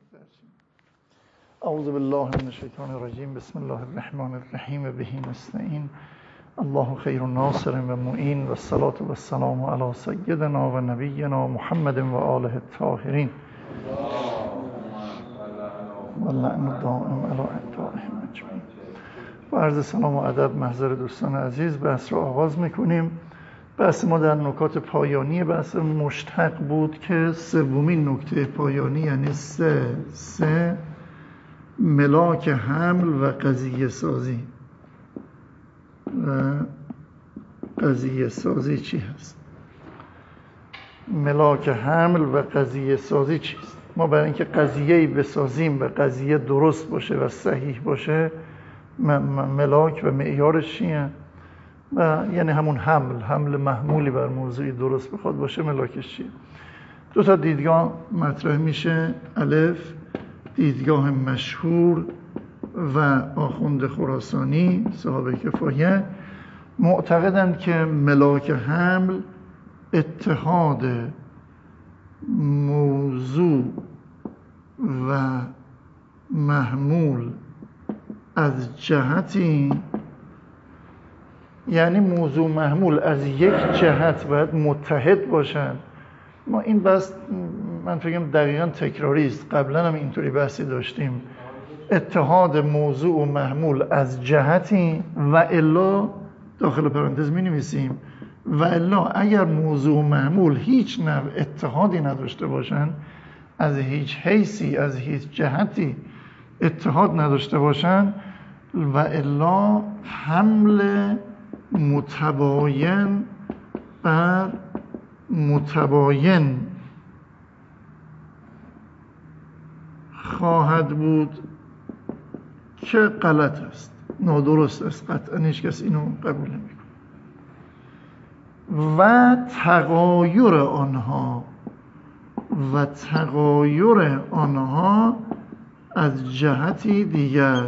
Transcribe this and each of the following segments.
اعوذ بالله من الشیطان الرجیم. بسم الله الرحمن الرحیم. به نستعین. الله خیر ناصر و معین و الصلاة و السلام علی سیدنا و نبینا محمد و آله الطاهرین و لعن دائم علی اعدائهم اجمعین. با عرض سلام و ادب محضر دوستان عزیز بحث را آغاز میکنیم. بحث ما در نکات پایانی بحث مشتق بود که سومین نکته پایانی یعنی سه ملاک حمل و قضیه سازی. و قضیه سازی چی هست؟ ملاک حمل و قضیه سازی چیست؟ ما برای اینکه قضیه‌ای بسازیم و قضیه درست باشه و صحیح باشه ملاک و معیارش چیه؟ و یعنی همون حمل محمولی بر موضوعی درست بخواد باشه ملاکش چیه؟ دو تا دیدگاه مطرح میشه. الف، دیدگاه مشهور و آخوند خراسانی صاحب کفایه معتقدند که ملاک حمل اتحاد موضوع و محمول از جهتی، یعنی موضوع محمول از یک جهت باید متحد باشن. ما این بحث من فکرم دقیقاً تکراری است، قبلا هم اینطوری بحثی داشتیم. اتحاد موضوع و محمول از جهتی و الا داخل پرانتز می نویسیم و الا اگر موضوع و محمول هیچ نوع اتحادی نداشته باشن، از هیچ حیثی از هیچ جهتی اتحاد نداشته باشن، و الا حمل متباین بر متباین خواهد بود که غلط است، نادرست است، قطعا هیچ کس اینو قبول نمی‌کنه. و تغایر آنها از جهتی دیگر،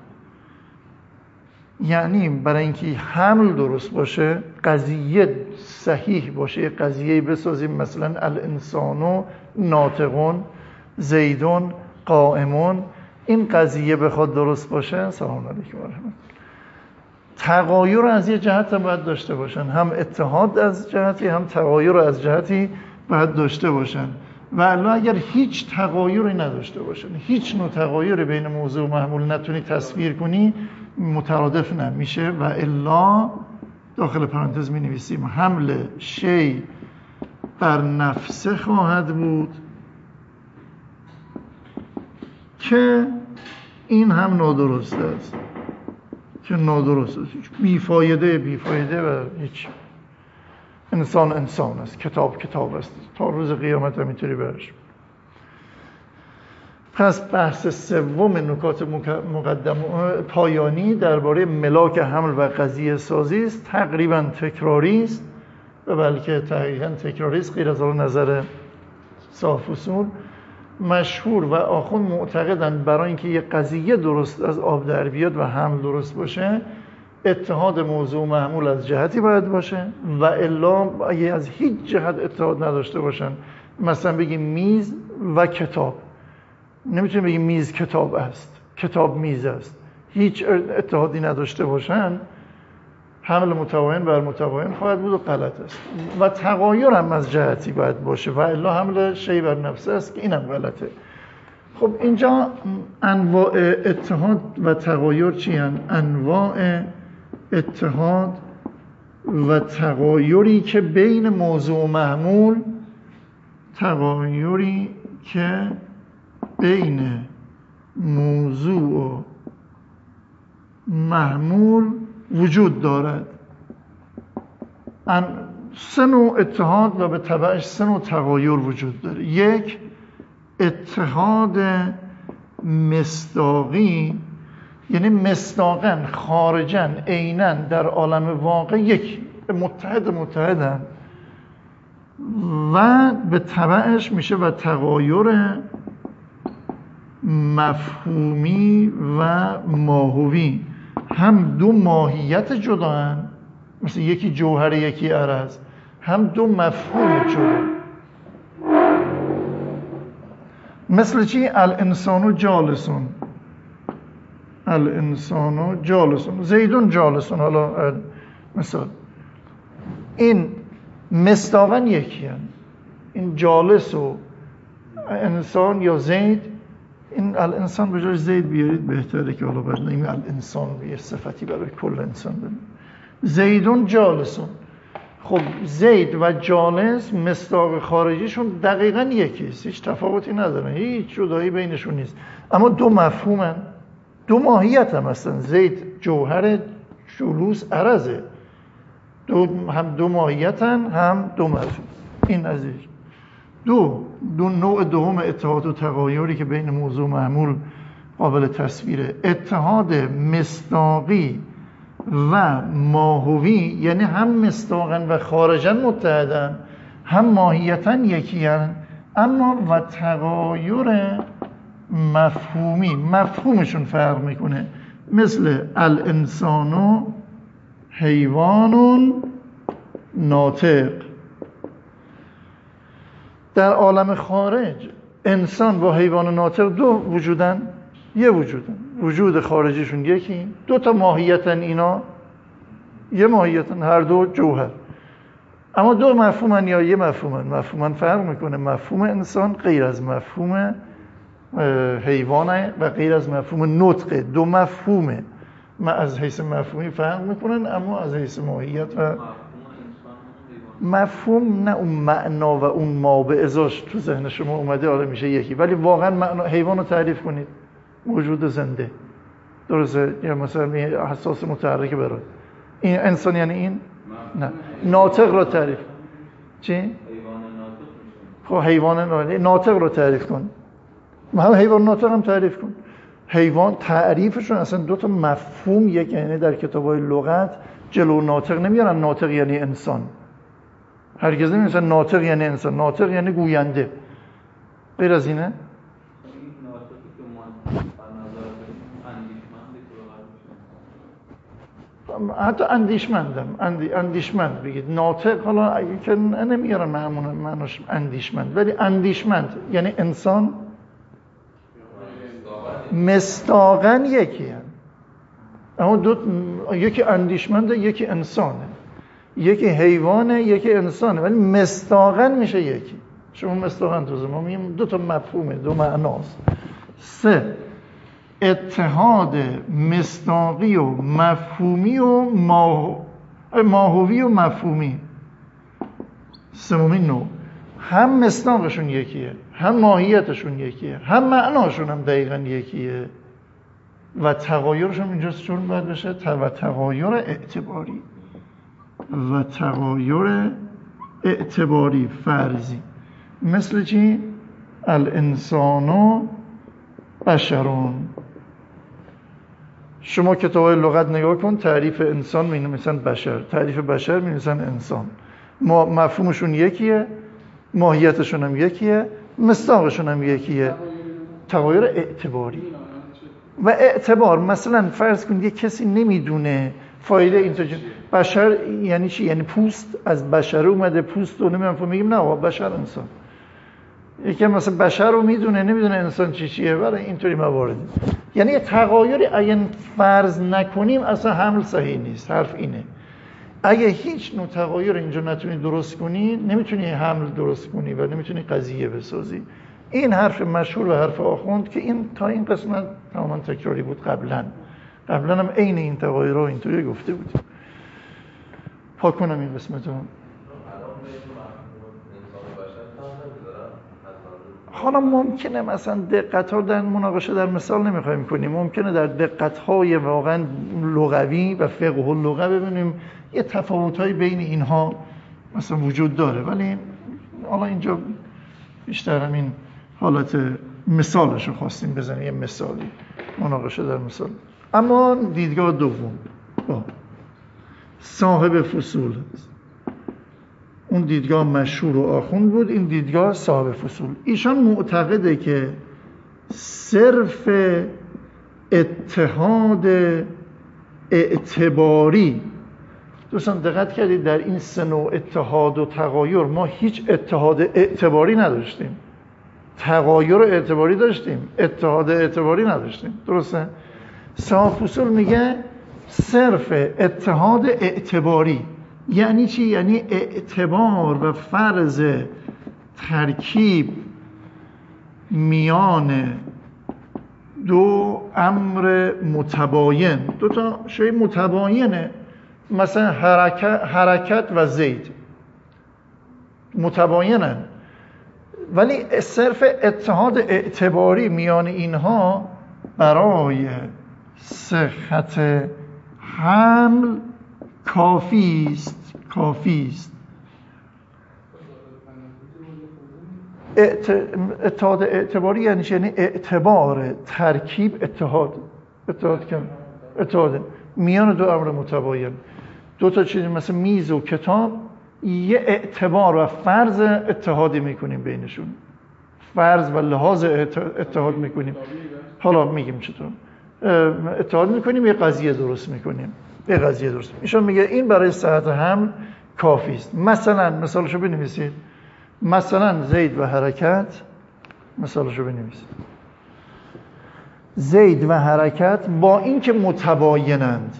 یعنی برای اینکه حمل درست باشه، قضیه صحیح باشه، قضیه بسازیم مثلا الانسان ناطقون زیدون قائمون، این قضیه بخواد درست باشه، سلام علیکم و رحمت، تغایر از یه جهت هم باید داشته باشن، هم اتحاد از جهتی هم تغایر از جهتی باید داشته باشن. و الا اگر هیچ تغایری نداشته باشن، هیچ نوع تغایری بین موضوع و محمول نتونی تصویر کنی، مترادف نمیشه. و الا داخل پرانتز می نویسیم حمل شی بر نفسه خواهد بود که این هم نادرست است، که نادرست است، هیچ بیفایده و هیچ. انسان است، کتاب است، تا روز قیامت هم اینطوری برش. پس بحث سوم نکات پایانی درباره ملاک حمل و قضیه سازی است. تقریبا تکراری است و بلکه تقریبا تکراری است غیر از نظر صاحب اصول. مشهور و آخوند معتقدند برای اینکه یه قضیه درست از آب در بیاد و حمل درست باشه، اتحاد موضوع و محمول از جهتی باید باشه، و الا اگه از هیچ جهت اتحاد نداشته باشن، مثلا بگیم میز و کتاب، نمیتونیم بگیم میز کتاب است، کتاب میز است، هیچ اتحادی نداشته باشن، حمل متباین بر متباین خواهد بود و غلط است. و تغایر هم از جهتی باید باشه و الا حمل شی بر نفسه است که اینم غلطه. خب اینجا انواع اتحاد و تغایر چی هستند؟ انواع اتحاد و تغایری که بین موضوع و محمول، تغایری که بین موضوع و محمول وجود دارد. سه نوع اتحاد و به تبعش سه نوع تغایر وجود داره. یک، اتحاد مصداقی، یعنی مصداقاً خارجاً عیناً در عالم واقع یک متحدن، و به تبعش میشه و تغایر مفهومی و ماهوی، هم دو ماهیت جدا هن، مثل یکی جوهر یکی عرض، هم دو مفهوم جدا. مثل چی؟ الانسان جالسون، الانسان جالسون، زیدون جالسون. حالا مثال این مصداقاً یکی هن. این جالس و انسان یا زید، این الانسان به جای زید بیارید بهتره که حالا باید نیم الانسان یه صفتی برای کل انسان بدیم. زیدون جالسون. خب زید و جالس مصداق خارجیشون دقیقاً یکیست، هیچ تفاوتی ندارن، هیچ جدایی بینشون نیست، اما دو مفهومن، دو ماهیت هم هستن. زید جوهر، جلوس عرضه، هم دو ماهیتن هم دو مفهوم. این از دو نوع دوم اتحاد و تغایری که بین موضوع و معمول قابل تصویره. اتحاد مصداقی و ماهوی، یعنی هم مصداقاً و خارجاً متحدن، هم ماهیتاً یکی‌اند، اما و تغایر مفهومی، مفهومشون فرق میکنه. مثل الانسان حیوان ناطق. در عالم خارج انسان و حیوان ناطق دو وجودن، یه وجودن، وجود خارجیشون یکی، دو تا ماهیتن، اینا یه ماهیتن، هر دو جوهر، اما دو مفهومن یا یه مفهومن. مفهومن فرق میکنه، مفهوم انسان غیر از مفهوم حیوانه و غیر از مفهوم نطقه. دو مفهومه، از حیث مفهومی فرق میکنن، اما از حیث ماهیت و مفهوم نه اون معنا و اون ما به ازاش تو ذهن شما اومده حالا میشه یکی، ولی واقعا معنا حیوان رو تعریف کنید موجود زنده، درسته؟ یا مثلا حساس متحرک برای این انسان، یعنی این نه ناطق رو تعریف. چی؟ حیوان ناطق. خب حیوان ناطق رو تعریف کن، هم حیوان ناطق هم تعریف کن. حیوان تعریفشون اصلا دو تا مفهوم یک، یعنی در کتاب‌های لغت جلو ناطق نمیارن ناطق یعنی انسان، هرگز نمی‌نویسن ناطق یعنی انسان، ناطق یعنی گوینده، غیر از اینه. حتی اندیشمند بگید، ناطق حالا اگه که نمیارن معناش اندیشمند، ولی اندیشمند یعنی انسان. مصداقاً یکی هم، اما یکی اندیشمنده یکی انسانه، یکی حیوانه یکی انسانه، ولی مصداقاً میشه یکی. شما مصداقاً توزه ما میگیم دو تا مفهومه، دو معناست. 3 اتحاد مصداقی و مفهومی و ماهوی و مفهومی. سومین نوع، هم مصداقشون یکیه، هم ماهیتشون یکیه، هم معناشون هم دقیقاً یکیه، و تغایرشون اینجاست چون باید بشه و تغایر اعتباری، و تغایر اعتباری فرضی. مثل چی؟ الانسان بشرون. شما کتاب‌های لغت نگاه کن، تعریف انسان می‌نویسن بشر، تعریف بشر می‌نویسن انسان. مفهومشون یکیه، ماهیتشون هم یکیه، مصداقشون هم یکیه. تغایر اعتباری و اعتبار. مثلا فرض کن یه کسی نمیدونه فایده اینطوری بشر یعنی چی، یعنی پوست، از بشر اومده پوست رو نمیدونم، میگیم نه بشر انسان. یکی مثلا بشر رو میدونه نمیدونه انسان چیه، برای اینطوری موارد. یعنی یه تغایری اگه فرض نکنیم اصلا حمل صحیح نیست. حرف اینه اگه هیچ نوع تغییر اینجا نتونی درست کنی، نمیتونی حمل درست کنی و نمیتونی قضیه بسازی. این حرف مشهور و حرف آخوند که این تا این قسمت تماما تکراری بود. قبلا هم عین این تغییر رو اینطوری گفته بودیم. پاک کنم این قسمت رو. حالا ممکنه مثلا دقت‌ها در مناقشه در مثال نمیخوایم کنیم، ممکنه در دقت‌های واقعا لغوی و فقه اللغه ببینیم یه تفاوت‌های بین اینها مثلا وجود داره، ولی حالا اینجا بیشتر همین حالت مثالش رو خواستیم بزنیم، یه مثالی مناقشه در مثال. اما دیدگاه دوم صاحب فصول هست. اون دیدگاه مشهور و آخوند بود، این دیدگاه صاحب فصول. ایشان معتقده که صرف اتحاد اعتباری، دوستان دقت کردید در این 3 نوع اتحاد و تغایر ما هیچ اتحاد اعتباری نداشتیم. تغایر اعتباری داشتیم، اتحاد اعتباری نداشتیم. درسته؟ صاحب اصول میگه صرف اتحاد اعتباری یعنی چی؟ یعنی اعتبار و فرض ترکیب میان دو امر متباین، دو تا شی متباینه، مثلا حرکت و زید متباینن، ولی صرف اتحاد اعتباری میان اینها برای صحت حمل کافی است. اتحاد اعتباری یعنی اعتبار ترکیب اتحاد میان دو امر متباین، دو تا چیز مثل میز و کتاب یه اعتبار و فرض اتحادی میکنیم بینشون، فرض و لحاظ اتحاد میکنیم. حالا میگیم چطور اتحاد میکنیم، یه قضیه درست میکنیم. ایشون میگه این برای صحت حمل کافی است. مثلا مثالشو بنویسید، مثلا زید و حرکت، مثالشو بنویسید. زید و حرکت با اینکه متباینند،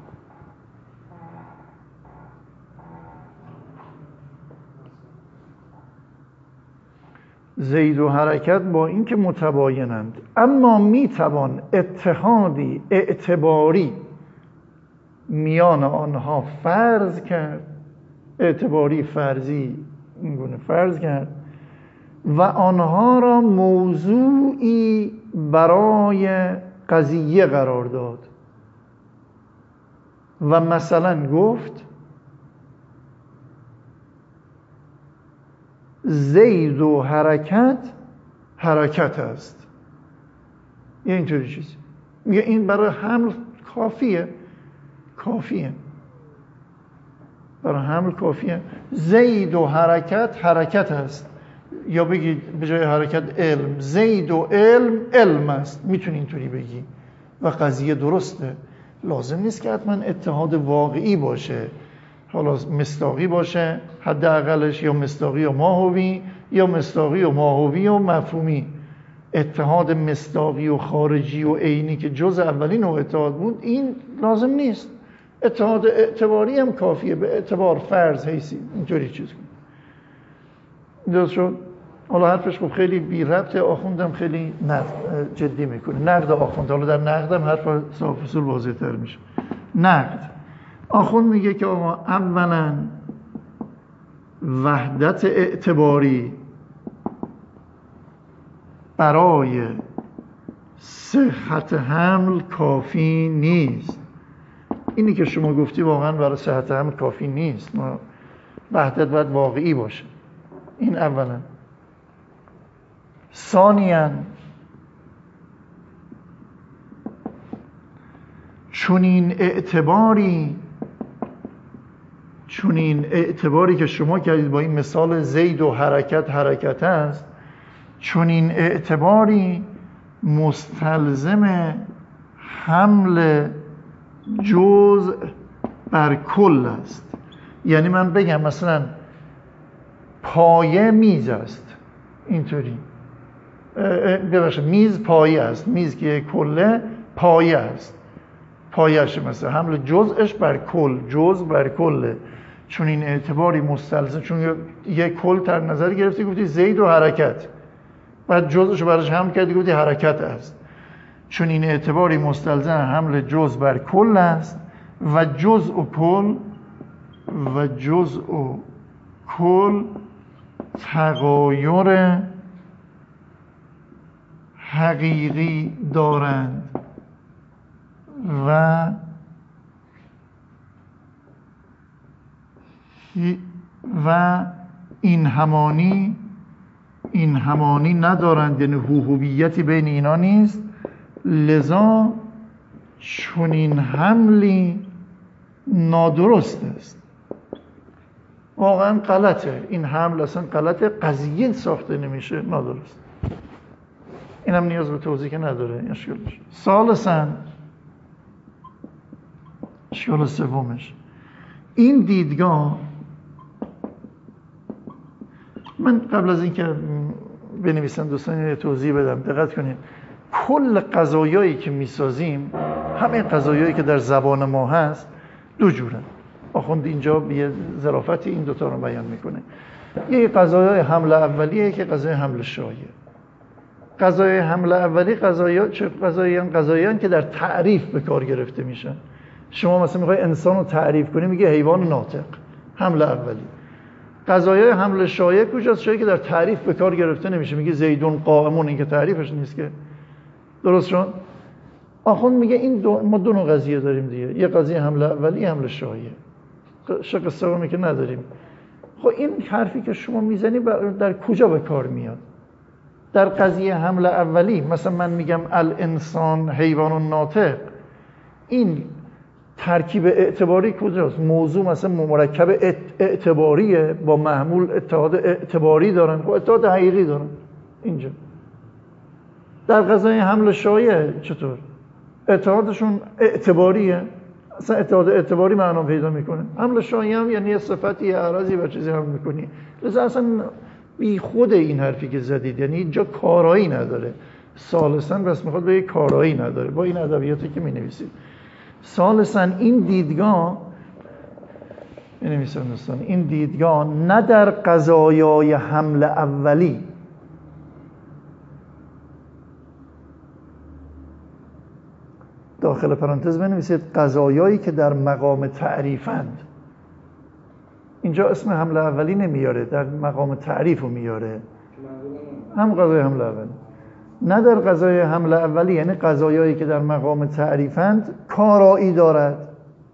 زید و حرکت با اینکه متباینند، اما میتوان اتحادی اعتباری میان آنها فرض کرد، اعتباری فرضی اینگونه فرض کرد و آنها را موضوعی برای قضیه قرار داد و مثلا گفت زید و حرکت است. یه اینطوری چیزی میگه این برای حمل کافیه برای حمل کافیه. زید و حرکت است، یا بگید به جای حرکت علم، زید و علم است، میتونی اینطوری بگی و قضیه درسته. لازم نیست که حتما اتحاد واقعی باشه، حالا مصداقی باشه حداقلش، یا مصداقی و ماهوی، یا مصداقی و ماهوی و مفهومی. اتحاد مصداقی و خارجی و عینی که جز اولین نوع اتحاد بود این لازم نیست. اتحاد اعتباری هم کافیه، به اعتبار فرض حیثی اینطوری چیز کن. درست شد؟ حالا حرفش خب خیلی بی ربطه، آخوندم خیلی جدی میکنه نقد آخوند. حالا در نقدم حرف صاحب اصول واضح تر میشه. نقد آخوند میگه که آقا اولا وحدت اعتباری برای صحت حمل کافی نیست. اینی که شما گفتی واقعا برای صحت حمل کافی نیست، وحدت باید واقعی باشه. این اولا. ثانیاً چنین اعتباری که شما کردید با این مثال زید و حرکت است، چنین اعتباری مستلزم حمل جزء بر کل است. یعنی من بگم مثلا پایه میز است، اینطوری ببخشید میز پایه است، میز که کله پایه است، پایه‌اش مثلا حمل جزءش بر کل، جزء بر کله. چون این اعتباری مستلزم، چون یک کل در نظر گرفتی گفتی زید و حرکت، بعد جزءش براش حمل کردی گفتی حرکت است. چون این اعتباری مستلزم حمل جزء بر کل است و جزء و کل تغایر حقیقی دارند و این همانی ندارند، یعنی هویتی بین اینا نیست. لذا چنین حملی نادرست است. واقعا غلطه این حمل، اصلا غلطه، قضیه ساخته نمیشه، نادرست. اینم نیاز به توضیح که نداره. ثالثاً اشکال سومش، این دیدگاه، من قبل از اینکه بنویسن دوستان توضیح بدم. دقت کنید کل غذایایی که میسازیم، همین غذایایی که در زبان ما هست دو جورن. آخوند اینجا به ظرافت این دوتا رو بیان میکنه. یه غذای حمل اولیه که غذای حمل شایع. غذای حمل اولی غذایان که در تعریف به کار گرفته میشن. شما مثلا میخوای انسان رو تعریف کنی میگه حیوان ناطق، حمل اولی. غذای حمل شایع کجاست؟ شایعی که در تعریف به کار گرفته نمیشه، میگه زیدون قائمون، این که تعریفش نیست که. درست شد؟ آخوند میگه این ما دو نوع قضیه داریم دیگه، یه قضیه حمل اولی، حمل شایع. شق سومی که نداریم. خب این حرفی که شما میزنی در کجا به کار میاد؟ در قضیه حمل اولی مثلا من میگم الانسان حیوان ناطق، این ترکیب اعتباری کجاست؟ موضوع مثلا مرکب اعتباریه با محمول اتحاد اعتباری دارن، خب اتحاد حقیقی دارن اینجا. در قضیه حمل شایع چطور؟ اتحادشون اعتباریه، اصلا اتحاد اعتباری معنا پیدا میکنه. حمل شایع هم یعنی صفتی یا عرضی و چیزی حمل میکنی. لذا اصلا بی خود این حرفی که زدید، یعنی اینجا کارایی نداره. ثالثاً بس میخواد به کارایی نداره با این ادبیاتی که مینویسید. ثالثاً این دیدگاه مینویسم دوستان، این دیدگاه نه در قضایای حمل اولی داخل پرانتز بنویسید قضایایی که در مقام تعریفند. اینجا اسم حمله اولی نمیاره، در مقام تعریف رو میاره، هم قضای حمله اولی. نه در قضای حمله اولی یعنی قضایایی که در مقام تعریفند کارایی دارد،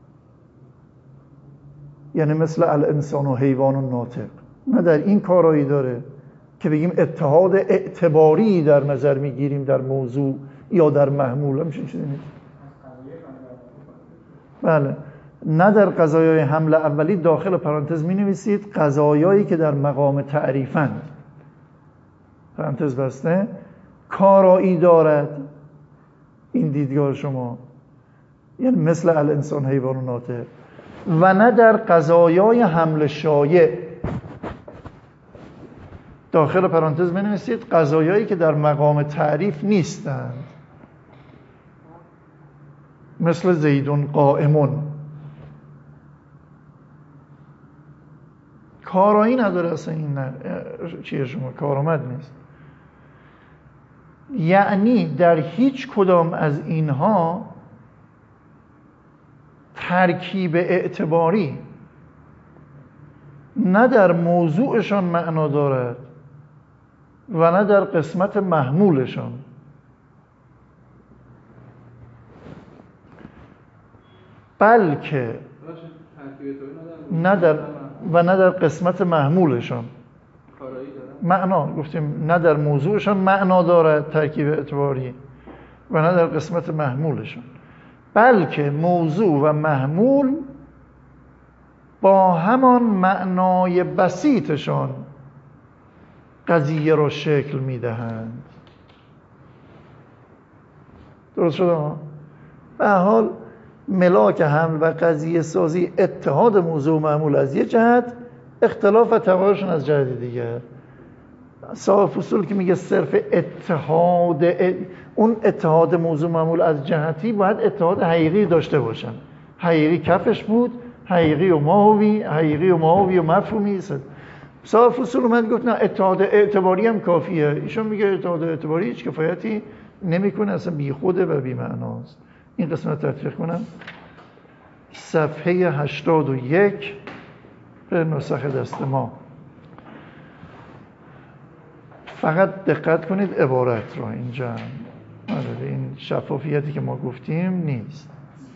یعنی مثل الانسان و حیوان و ناطق، نه در این کارایی داره که بگیم اتحاد اعتباری در نظر میگیریم در موضوع یا در محمول، همچین چیزی نیست. بله، نه در قضایای حمله اولی داخل پرانتز می نویسید قضایایی که در مقام تعریفند، پرانتز بسته، کارایی دارد. این دیدگاه شما یعنی مثل الانسان حیوان و ناطق. و نه در قضایای حمل شایع داخل پرانتز می نویسید قضایایی که در مقام تعریف نیستند، مثل زیدون قائمون. کارایی نداره اصلا این چیه شما کارآمد نیست. یعنی در هیچ کدام از اینها ترکیب اعتباری نه در موضوعشان معنا دارد و نه در قسمت محمولشان. بلکه نه در قسمت محمولشان معنا، گفتیم نه در موضوعشان معنا دارد ترکیب اعتباری و نه در قسمت محمولشان، بلکه موضوع و محمول با همان معنای بسیطشان قضیه را شکل میدهند. درست شده ها؟ به حال ملاک حمل و قضیه سازی اتحاد موضوع و معمول از یه جهت، اختلاف و تغیرشون از جهت دیگر. صاحب فصول که میگه صرف اتحاد، اون اتحاد موضوع معمول از جهتی باید اتحاد حقیقی داشته باشن. حقیقی کفش بود، حقیقی و ماهوی و مفهومی. صاحب فصول اومد گفت نه اتحاد اعتباری هم کافیه. ایشون میگه اتحاد اعتباری هیچ کفایتی نمیکنه، اصلا بی خوده و بی معناست. این قسمت تطبیق کنم. صفحه 81 به نسخه دست ما. فقط دقت کنید عبارت رو اینجا، این شفافیتی که ما گفتیم نیست.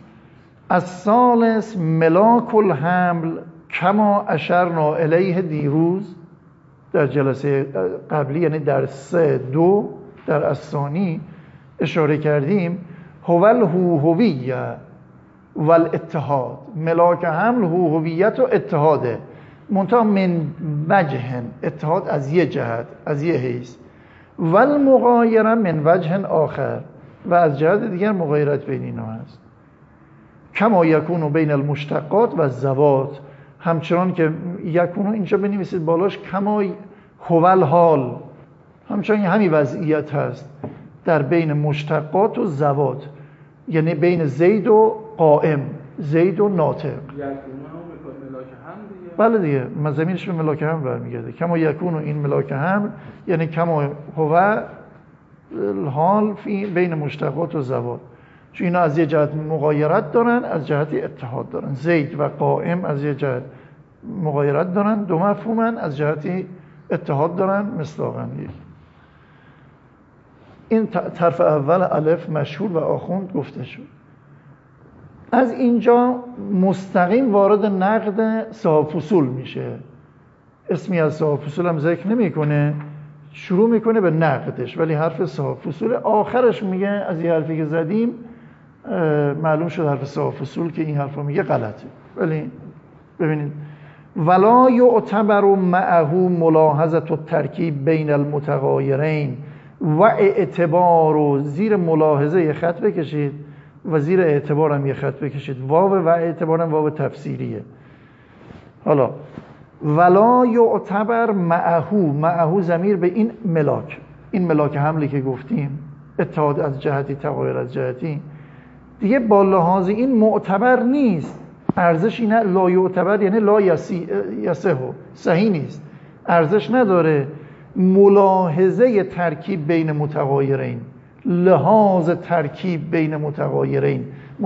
الثالث ملاک الحمل کما اشرنا الیه دیروز در جلسه قبلی، یعنی در 3.2 در الثانی اشاره کردیم، هو الهویه و الاتحاد. ملاک حمل هویت و اتحاده، منتها من وجه، اتحاد از یه جهت، از یه حیث، و المغایره من وجه آخر، و از جهت دیگر مغایرت بین اینا هست. کما یکون بین المشتقات و الذوات، همچنان که یکون اینجا بنویسید بالاش کما هو الحال، همچنین همین وضعیت هست در بین مشتقات و زوات، یعنی بین زید و قائم، زید و ناطق. بله دیگه، زمینش به ملاک هم برمیگرده. کما یکون و این ملاک هم یعنی کما هو الحال فی بین مشتقات و زوات، چون اینا از یه جهت مغایرت دارن، از جهت اتحاد دارن. زید و قائم از یه جهت مغایرت دارن، دو مفهومن، از جهت اتحاد دارن، مصداقاً. این طرف اول الف مشهور و آخوند گفته شد. از اینجا مستقیم وارد نقد صاحب فصول میشه. اسمی از صاحب فصول هم ذکر نمیکنه، شروع میکنه به نقدش، ولی حرف صاحب فصول آخرش میگه از این حرفی که زدیم معلوم شد حرف صاحب فصول که این حرفو میگه غلطه. ولی ببینید، ولا یعتبر معه ملاحظه الترکیب بین المتغایرین و اعتبار، و زیر ملاحظه یه خط بکشید و زیر اعتبار هم یه خط بکشید. واو و اعتبار هم واو تفسیریه. حالا ولا یعتبر معه ضمیر به این ملاک حملی که گفتیم، اتحاد از جهتی، تغایر از جهتی، دیگه با لحاظ این معتبر نیست. ارزشی نه. لا یعتبر یعنی لا یصح، صحیح نیست، ارزش نداره. ملاحظه ترکیب بین متغایرین، لحاظ ترکیب بین متغایرین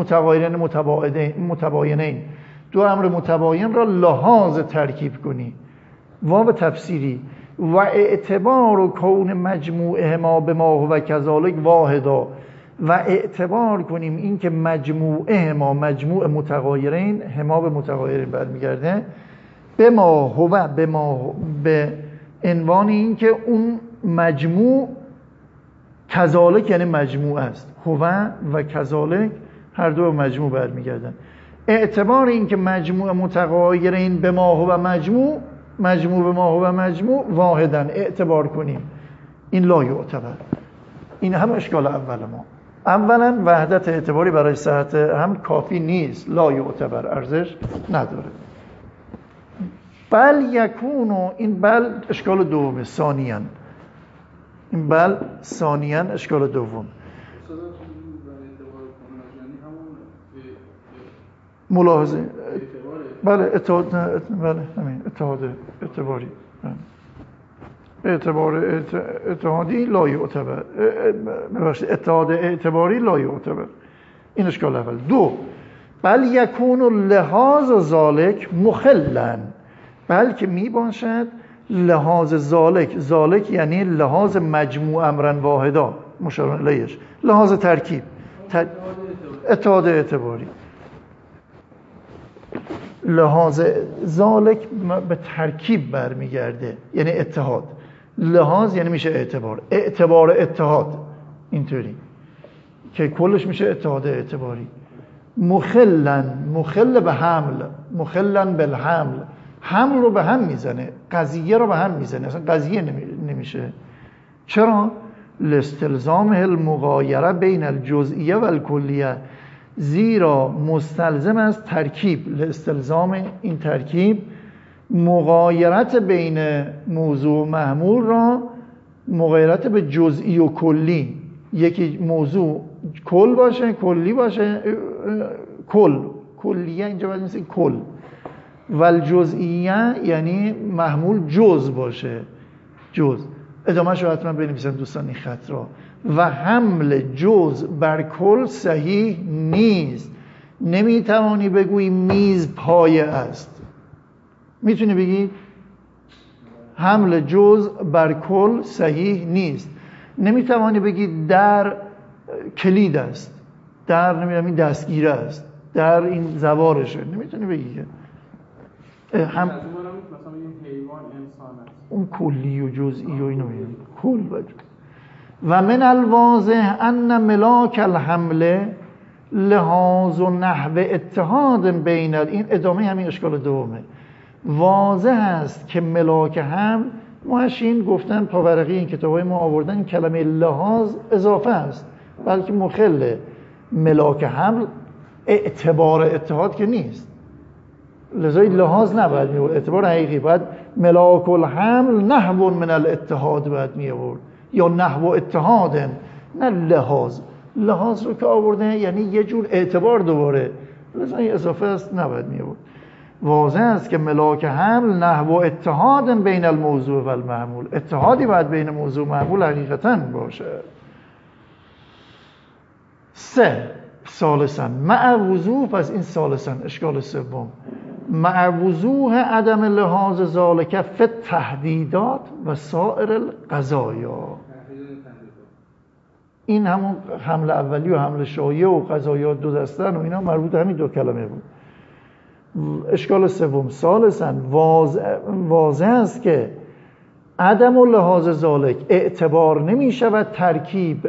متباینین، دو امر متباین را لحاظ ترکیب کنی. واو تفسیری. و اعتبار و کون مجموعهما به ما هو کذالک واحدا، و اعتبار کنیم این که مجموعهما، مجموع متغایرین، هما به متغایرین برمیگرده، به ما هو، به عنوان این که اون مجموع کذالک یعنی مجموع است. هو و کذالک هر دو مجموع برمیگردن. اعتبار این که مجموع متغایرین به ما هو مجموع به ما هو مجموع واحدن اعتبار کنیم، این لا یعتبر. این هم اشکال اول ما. اولا وحدت اعتباری برای صحت هم کافی نیست، لا یعتبر ارزش نداره. بل یکونو، این بل اشکال دومه. ثانیاً این بل ثانیاً اشکال دوم. ملاحظه بله اتحاد، بله همین اتحاد اعتباری، اعتبار اتحادی لا یعتبر، ببخشید اتحاد اعتباری لا یعتبر. این اشکال اول. دو، بل یکون لحاظ ذالک مخلا، بلکه می باشد لحاظ ذالک یعنی لحاظ مجموع امرن واحدا، مشار الیهش، لحاظ ترکیب، اتحاد اعتباری. لحاظ ذالک به ترکیب برمیگرده، یعنی اتحاد. لحاظ یعنی میشه اعتبار اتحاد، اینطوری که کلش میشه اتحاد اعتباری. مخل به حمل، مخلن بالحمل، حمل رو به هم میزنه، قضیه رو به هم میزنه، اصلا قضیه نمیشه. چرا؟ لاستلزام المغایره بین الجزئیه و الکلیه، زیرا مستلزم از ترکیب، لاستلزام این ترکیب، مغایرت بین موضوع و محمول را مغایرت به جزئی و کلی. یکی موضوع کل باشه، کلی باشه، کلیه اینجا باید مثل کل، والجزئیه یعنی محمول جز باشه، جز. ادامهش رو حتما بنویسن دوستان این خط را. و حمل جز بر کل صحیح نیست. نمیتوانی بگویی میز پایه است. میتونی بگی حمل جز بر کل صحیح نیست. نمیتوانی بگی در کلید است، در نمیدونم این دستگیره است، در این زوارشه. نمیتونی بگی که مثلا این حیوان انسان است. اون کلی و جزئی و اینو میگن کل بجو. و من الواضح ان ملاک الحمله لحاظ و نحو اتحاد بین این ادامه همین اشکال دومه. واضح است که ملاک حمل، محشین گفتن پاورقی این کتابای ما آوردن این کلمه لحاظ اضافه است، بلکه مخل ملاک حمل اعتبار اتحاد که نیست، لذا لحاظ نباید می آورد، اعتبار حقیقی باید ملاک الحمل نحو من الاتحاد باید می آورد. یا نحو اتحاد، نه لحاظ رو که آورده یعنی یه جور اعتبار دوباره، لذا این اضافه است نباید می آورد. واضح است که ملاک حمل نحو اتحاد بین الموضوع و المحمول، اتحادی باید بین موضوع و محمول حقیقتاً باشه. 3 ثالثاً مع وضوح، پس این ثالثاً اشکال سوم، مع وضوح عدم لحاظ ذالک فی التهدیدات و سایر القضایا. این همون حمل اولی و حمل شایع و قضایا دو دستن و اینا مربوط همین دو کلمه بود. اشکال سوم ثالثاً واضح است که عدم لحاظ ذالک اعتبار نمی شود ترکیب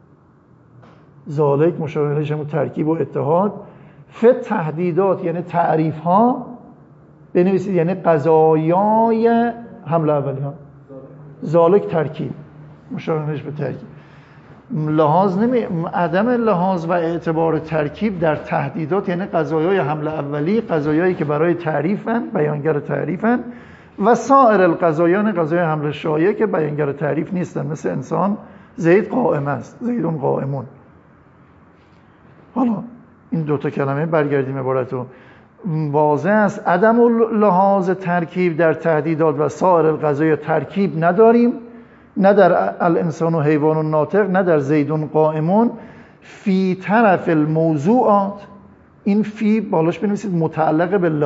ذالک مشابه الیش همون ترکیب و اتحاد فی تهدیدات یعنی تعریف ها بنویسید، یعنی قضایای حمل اولی ها ذالک ترکیب مشابه الیش به ترکیب عدم لحاظ و اعتبار ترکیب در تهدیدات یعنی قضایای حمل اولی، قضایایی که برای تعریفن، بیانگر تعریفن، و سایر القضایان قضایای حمل شایع که بیانگر تعریف نیستن، مثل انسان زید قائم است، زیدون قائمون. حالا این دوتا کلمه برگردیم عبارتو. واضح است عدم لحاظ ترکیب در تهدیدات و سایر القضایا ترکیب نداریم، نه در الانسان و حیوان و ناطق، نه در زیدون قائمون، فی طرف الموضوعات. این فی بالاش بنویسید متعلق به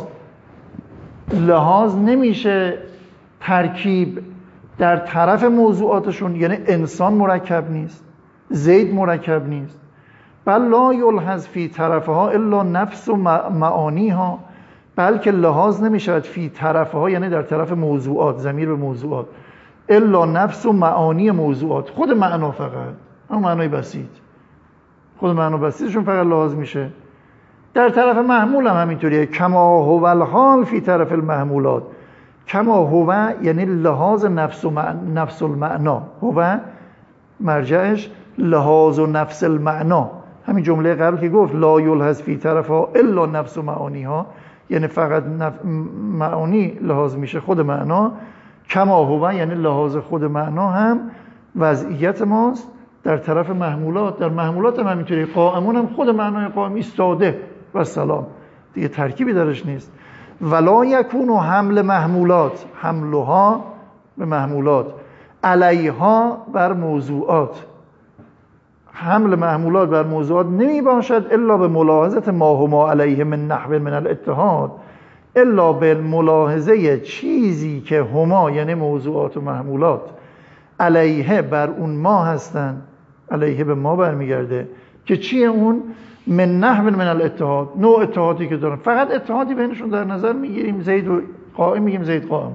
لحاظ نمیشه ترکیب در طرف موضوعاتشون، یعنی انسان مرکب نیست، زید مرکب نیست، بل لا یلحظ فی طرفها الا نفس و معانیها، بلکه لحاظ نمیشود فی طرفها یعنی در طرف موضوعات، ضمیر به موضوعات، الا نفس و معانی موضوعات، خود معنا فقط، اما معنای بسیط، خود معنا بسیطشون فقط لحاظ میشه. در طرف محمول هم همینطوریه، کما هو الحال فی طرف المحمولات. کما هو یعنی لحاظ نفس المعنا، هو مرجعش لحاظ و نفس المعنا، همین جمله قبل که گفت لا یلحظ فی طرفها الا نفس و معانیها، یعنی فقط معانی لحاظ میشه، خود معنا. کما هو یعنی لحاظ خود معنا هم وضعیت ماست در طرف محمولات. در محمولات هم همینطوری، قائمون هم خود معنای قائم ایستاده و سلام، دیگه ترکیبی درش نیست. ولا یکون حمل محمولات، حملها به محمولات، علیها بر موضوعات، حمل محمولات بر موضوعات نمی باشد الا به ملاحظه ما هما علیه من نحو من الاتحاد، الا به ملاحظه چیزی که هما یعنی موضوعات و محمولات علیه بر اون ما هستند، علیه به ما برمیگرده که چیه اون؟ من نحو من الاتحاد، نوع اتحادی که دارن، فقط اتحادی بینشون در نظر میگیریم، زید و قائم میگیم زید قائم.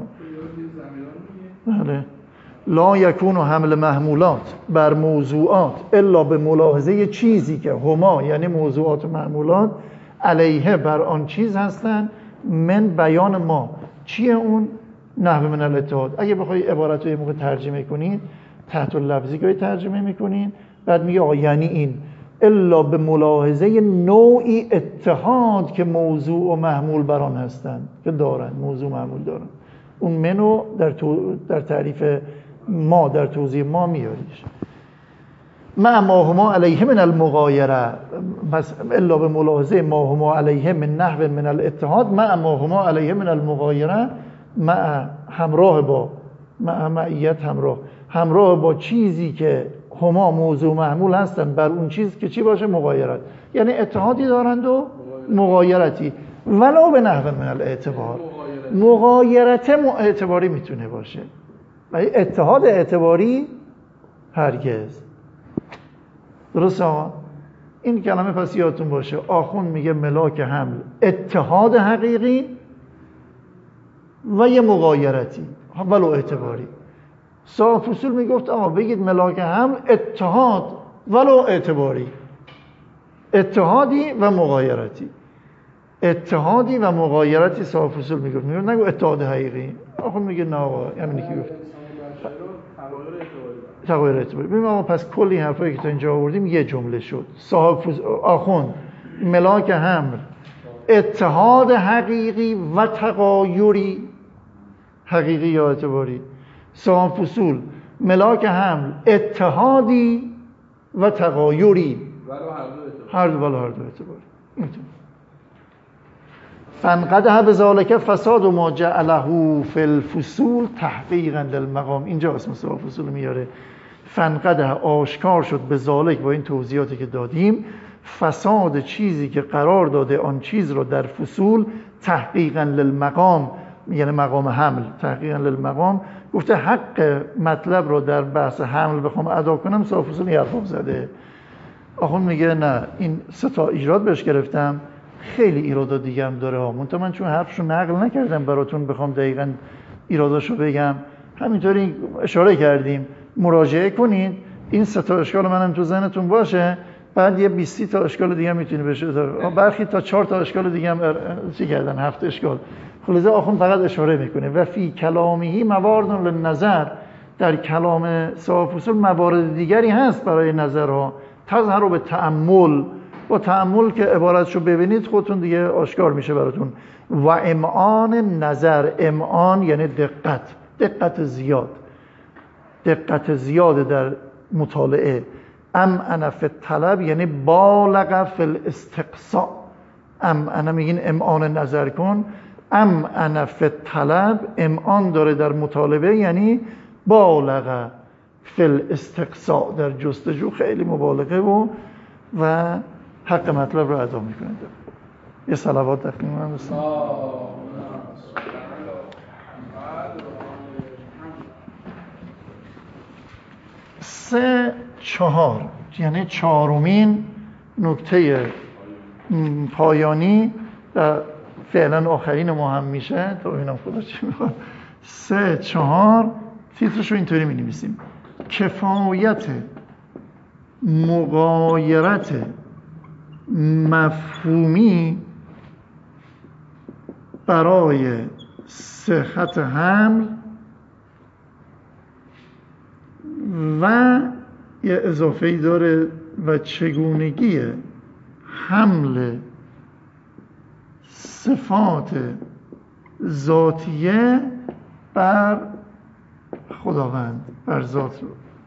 بله. لا یکون حمل محمولات بر موضوعات الا به ملاحظه چیزی که هما یعنی موضوعات و محمولات علیه بر آن چیز هستند، من بیان ما، چیه اون؟ نحو من الاتحاد. اگه بخوای عبارت رو یه موقع ترجمه کنید، تحت اللفظی که ترجمه میکنین، بعد میگه یعنی این الا به ملاحظه نوعی اتحاد که موضوع و محمول بر آن هستند، که دارن موضوع محمول دارن. اون منو در تعریف ما، در توضیح ما میاریش. ما هما علیه من المغایره، الا به ملاحظه ما هما علیه من نحو من الاتحاد، ما هما علیه من المغایره، همراه با معیت، همراه با چیزی که هما موضوع محمول هستن بر اون چیز که چی باشه؟ مغایرت، یعنی اتحادی دارند و مغایرتی. ولو به نحو من الاعتبار، مغایرت اعتباری میتونه باشه ولی اتحاد اعتباری هرگز. درست آقا؟ این کلمه پس یادتون باشه. آخوند میگه ملاک حمل اتحاد حقیقی و یه مغایرتی ولو اعتباری. صاحب فصول میگفت آقا بگید ملاک حمل اتحاد ولو اعتباری، اتحادی و مغایرتی، اتحادی و مغایرتی. صاحب فصول میگفت نگو اتحاد حقیقی. آخوند میگه نه آقا همینی که گفت تغییر اعتباری. ببین آقا پس کلی حرفایی که تا اینجا آوردیم یه جمله شد. صاحب آخوند ملاک حمل اتحاد حقیقی و تغایری، حقیقی یا اعتباری. صاحب فصول ملاک حمل اتحادی و تغایری، هر دو اعتباری. فانقدح بذالک فساد و ما جعله فی الفصول تحقیقا للمقام. اینجا اسم سوال فصول میاره. فانقدح آشکار شد بذالک، با این توضیحاتی که دادیم، فساد چیزی که قرار داده آن چیز رو در فصول تحقیقا للمقام، یعنی مقام حمل، تحقیقا للمقام. گفته حق مطلب رو در بحث حمل بخوام ادا کنم سوال فصول یرفاف زده. آخوند میگه نه، این 3 ایراد بهش گرفتم، خیلی ایرادات دیگه هم داره ها، منتها من چون حرفشو نقل نکردم براتون بخوام دقیقاً ایراداشو بگم، همینطوری اشاره کردیم. مراجعه کنید، این 3 اشکال منم تو ذهنتون باشه، بعد یه 20 تا اشکال دیگه هم میتونه بشه، برخی تا 4 تا اشکال دیگه هم چی کردن، 7 اشکال. خلاصه آخوند فقط اشاره میکنه و فی کلامه موارد للنظر، در کلام صاحب فصول موارد دیگری هست برای نظرها. تظهر به تأمل، با تأمل که عبارتشو ببینید خودتون دیگه آشکار میشه براتون. و امعان نظر، امعان یعنی دقت زیاد در مطالعه. امعن فی الطلب یعنی بالغ فی الاستقصاء. امعن میگین امعان نظر کن، امعن فی الطلب امعان داره در مطالبه، یعنی بالغ فی الاستقصاء، در جستجو خیلی مبالغه و حق مطلب رو ادا میکنه. یه صلوات در خدمت من بسیم. 3 4 یعنی 4مین نکته پایانی و فعلا آخرین ما هم میشه، تا ببینم خدا چی میخواد. 3 4 تیترشو اینطوری می‌نویسیم: کفایت مغایرت مفهومی برای صحت حمل و یه اضافه‌ای داره و چگونگی حمل صفات ذاتیه بر خداوند، بر ذات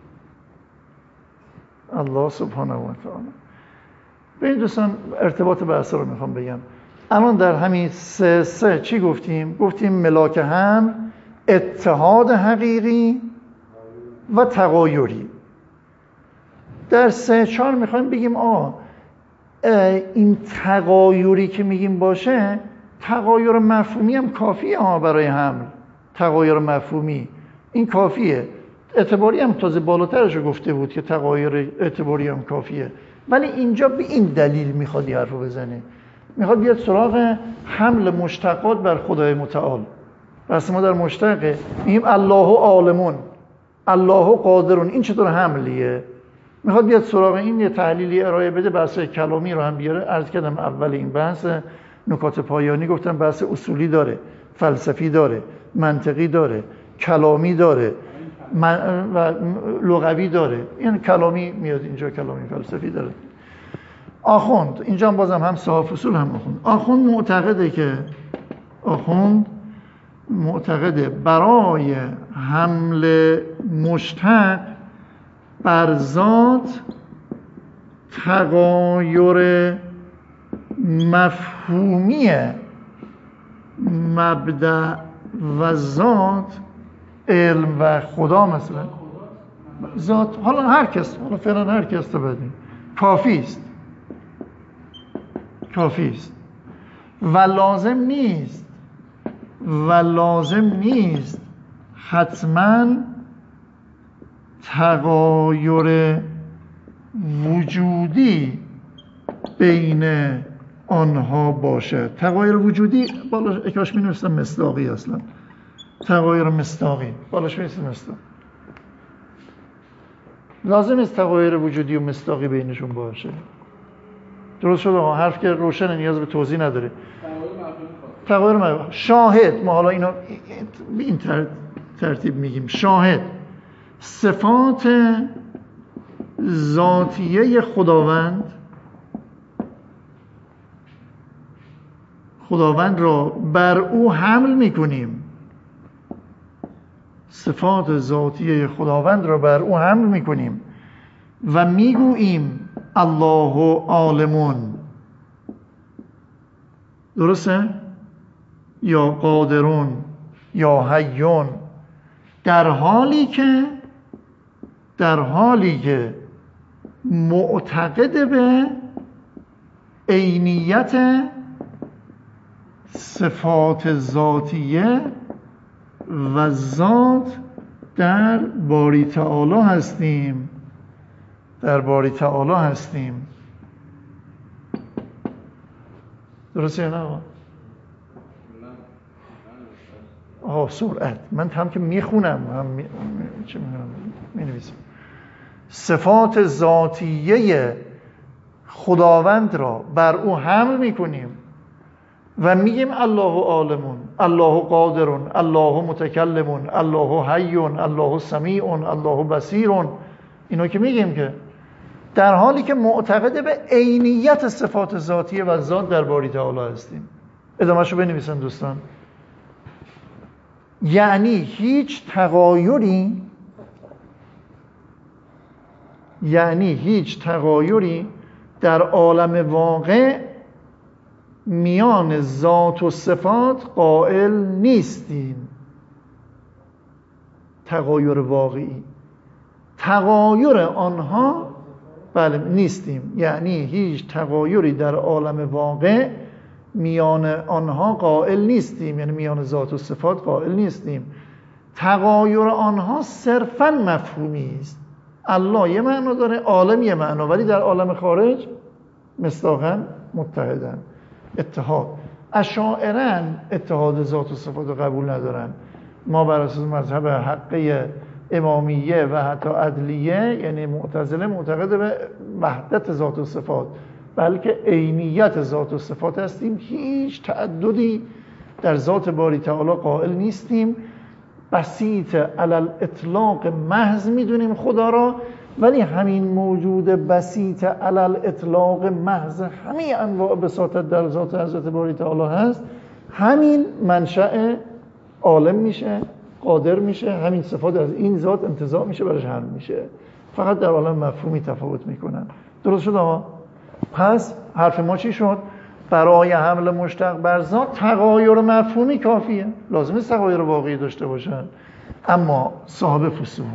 الله سبحانه و تعالی. به این دوستان ارتباط بحث رو میخوام بگم. الان در همین 3 چی گفتیم؟ گفتیم ملاک حمل اتحاد حقیقی و تغایری. در 3 4 میخوایم بگیم این تغایری که میگیم باشه، تغایر مفهومی هم کافیه برای حمل. تغایر مفهومی این کافیه. اعتباری هم تازه بالاترش رو گفته بود که تغایر اعتباری هم کافیه، ولی اینجا به این دلیل میخواد این حرفو بزنه، میخواد بیاد سراغ حمل مشتقات بر خدای متعال. پس ما در مشتق میگیم الله عالمون، الله قادرون، این چطور حملیه؟ میخواد بیاد سراغ این یه تحلیلی ارائه بده، بحث کلامی رو هم بیاره. عرض کردم اول این بحث نکات پایانی گفتم بحث اصولی داره، فلسفی داره، منطقی داره، کلامی داره و لغوی داره. این کلامی میاد اینجا، کلامی فلسفی داره. آخوند اینجا هم بازم هم صاحب فصول هم آخوند معتقده برای حمل مشتق بر ذات تغایر مفهومی مبدأ و ذات علم و خدا، مثلا ذات، حالا هر کس، حالا فعلا هر کس تو بدیم کافی است و لازم نیست حتما تغایر وجودی بین آنها باشد. تغایر وجودی بالا اکاش می نوستم مصداقی، اصلا تغایر مصداقی بالاش می نوستم مصداق. لازم است تغایر وجودی و مصداقی بینشون باشه. درست شد آقا، حرف که روشن، نیاز به توضیح نداره. تغایر مفهومی. شاهد، ما حالا اینو به این ترتیب میگیم. شاهد صفات ذاتیه خداوند را بر او حمل میکنیم. صفات ذاتیه خداوند را بر او حمل میکنیم و میگوییم الله عالمون، درسته؟ یا قادرون یا حیون، در حالی که معتقد به عینیت صفات ذاتیه و ذات در باری تعالی هستیم. درسته یا نه؟ سرعت من هم که میخونم هم مینویسم. صفات ذاتیه خداوند را بر او حمل میکنیم و میگیم الله عالمون، الله قادرون، الله متکلمون، الله حیون، الله سمیعون، الله بصیرون. اینو که میگیم که در حالی که معتقد به عینیت صفات ذاتیه و ذات در باری تعالی هستیم. ادامه‌شو بنویسن دوستان. یعنی هیچ تغایری در عالم واقع میان ذات و صفات قائل نیستیم. تغایر واقعی، تغایر آنها نیستیم. یعنی هیچ تغایری در عالم واقع میان آنها قائل نیستیم، یعنی میان ذات و صفات قائل نیستیم. تغایر آنها صرفاً مفهومی است. الله یه معنا داره، عالم یه معنا، ولی در عالم خارج مصداقاً متحدن. اتحاد. اشاعره اتحاد ذات و صفات رو قبول ندارن. ما بر اساس مذهب حقه امامیه و حتی عدلیه، یعنی معتزله، معتقد به وحدت ذات و صفات، بلکه عینیت ذات و صفات هستیم. هیچ تعددی در ذات باری تعالی قائل نیستیم. بسیط علل اطلاق محض میدونیم خدا را، ولی همین موجود بسیط علل اطلاق محض همه انواع بساطت در ذات حضرت باری تعالی هست، همین منشأ عالم میشه، قادر میشه، همین صفات از این ذات انتزاع میشه، برش حمل میشه. فقط در عالم مفهومی تفاوت میکنن. درست شد آقا؟ پس حرف ما چی شد؟ برای حمل مشتق بر ذات تغایر مفهومی کافیه، لازم نیست تغایر واقعی داشته باشن. اما صاحب فصول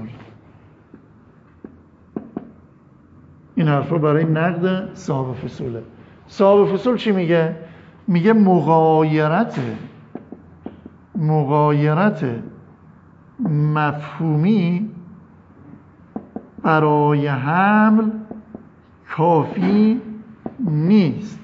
این حرفا برای نقد صاحب فصوله. صاحب فصول چی میگه؟ میگه مغایرت مفهومی برای حمل کافی نیست.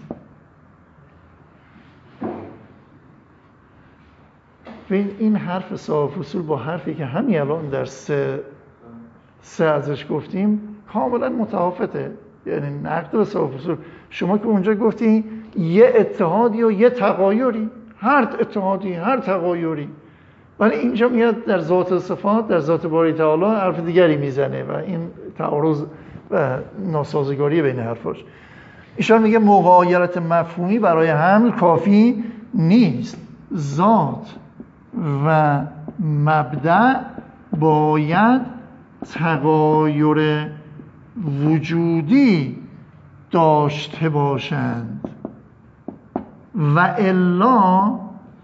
این حرف صاحب فصول با حرفی که همین الان در سه ازش گفتیم کاملا متفاوته. یعنی نقد به صاحب فصول، شما که اونجا گفتی یه اتحادی و یه تغایری، هر اتحادی هر تغایری، ولی اینجا میاد در ذات صفات، در ذات باری تعالی حرف دیگری میزنه و این تعارض و ناسازگاری بین حرفاش. ایشان میگه مغایرت مفهومی برای حمل کافی نیست. ذات و مبدأ باید تغایر وجودی داشته باشند و الا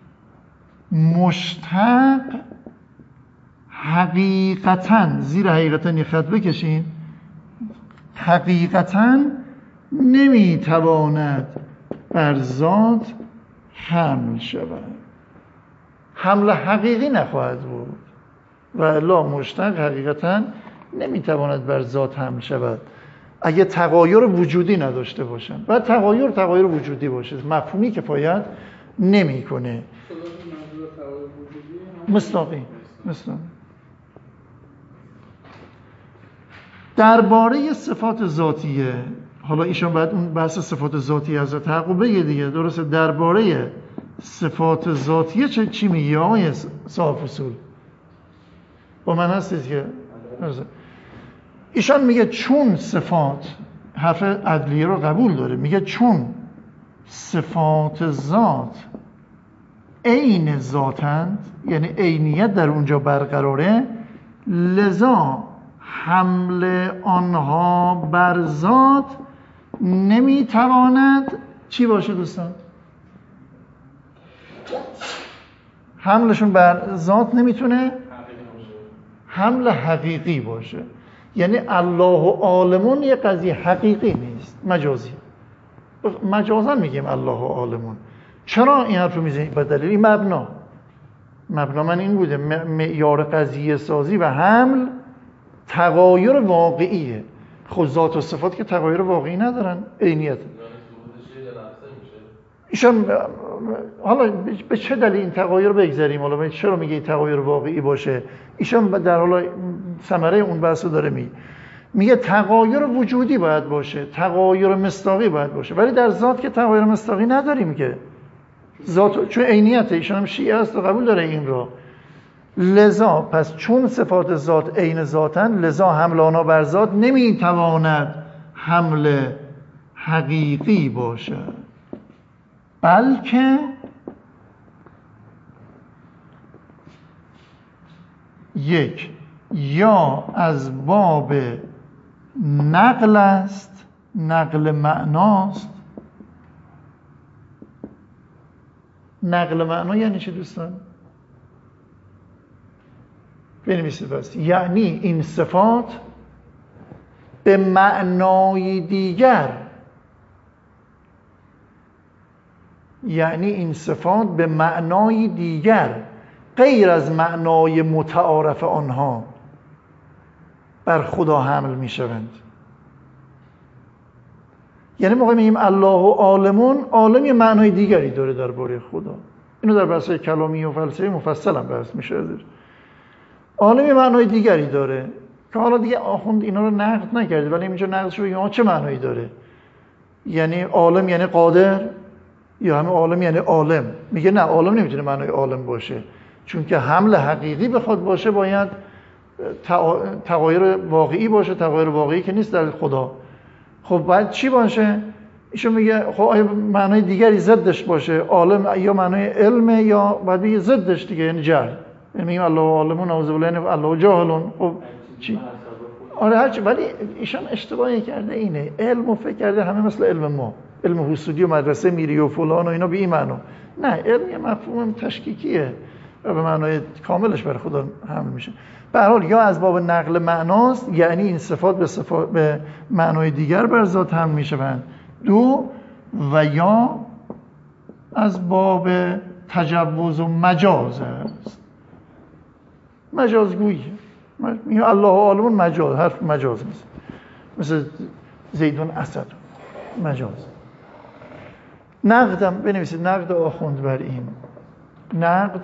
مشتق حقیقتاً، زیر حقیقتاً یه خط بکشین، حقیقتاً نمیتواند بر ذات حمل شود. حمل حقیقی نخواهد بود و الا مشتق حقیقتاً نمیتواند بر ذات حمل شود اگه تغایر وجودی نداشته باشن. و تغایر وجودی باشه، مفهومی کفایت نمیکنه. مصداقی. درباره صفات ذاتیه، حالا ایشان باید اون بحث صفات ذاتیه از تحقق بگه دیگه، درسته؟ درباره صفات ذاتیه چی میگه آقای صاحب فصول؟ با من هستید که ایشان میگه چون صفات، حرف عدلیه رو قبول داره، میگه چون صفات ذات عین ذاتند، یعنی عینیت در اونجا برقراره، لذا حمل آنها بر ذات نمیتواند چی باشه دوستان؟ حملشون بر ذات نمیتونه حمل حقیقی باشه. یعنی الله عالمون یه قضیه حقیقی نیست، مجازی. مجازا میگیم الله عالمون. چرا این حرف رو میزنیم؟ به دلیل این مبنا من این بوده، معیار قضیه سازی و حمل تغایر واقعیه. خود ذات و صفات که تغایر واقعی ندارن، عینیت. ایشان حالا به چه دلیل این تغایر بگذاریم؟ حالا چرا میگه این تغایر واقعی باشه؟ ایشان در حالا ثمره اون بحثو داره میگه تغایر وجودی باید باشه، تغایر مصداقی باید باشه، ولی در ذات که تغایر مصداقی نداریم که. ذات چون عینیته، ایشان هم شیعه است و قبول داره این را. لذا پس چون صفات ذات عین ذاتن، لذا حمل آنها بر ذات نمیتواند حمل حقیقی باشه، بلکه یک یا از باب نقل است، نقل معناست. نقل معنا یعنی چی دوستان؟ بنویسید پس. یعنی این صفات به معنای دیگر، یعنی این صفات به معنای دیگر غیر از معنای متعارف آنها بر خدا حمل می شوند. یعنی موقع میگیم الله عالمون، عالم یه معنای دیگری داره درباره خدا. اینو در بحث کلامی و فلسفی مفصل هم بحث میشه ازش. عالم یه معنای دیگری داره که حالا دیگه آخوند اینا رو نقد نکرده، ولی اینجا نقدش رو بگیم چه معنایی داره. یعنی عالم یعنی قادر، یا همه عالم یعنی عالم. میگه نه، عالم نمیتونه معنای عالم باشه، چون که حمل حقیقی بخواد باشه باید تغایر واقعی باشه. تغایر واقعی که نیست در خدا. خب باید چی باشه؟ ایشون میگه خب آیا معنای دیگری ضدش باشه؟ عالم یا معنای علم، یا باید بگه ضدش دیگه، یعنی جهل. یعنی میگیم الله عالمون نعوذ بالله، یعنی الله جاهلون. خب چی؟ آره هرچی. ولی ایشان اشتباهی کرده اینه، علم و فکر کرده همه مثل علم ما، علم حسودی و مدرسه میری و فلان و اینا به این معنا. نه، علم یه مفهوم تشکیکیه و به معنای کاملش برای خدا حمل میشه. به هر حال یا از باب نقل معناست، یعنی این صفات به معنای دیگر بر ذات حمل میشوند. دو، و یا از باب تجوز و مجاز است. مجازگویی. میگه الله عالمون مجاز، حرف مجاز نیست، مثل زیدون اسد، مجاز. نقدم بنویسید، نقد آخوند بر این. نقد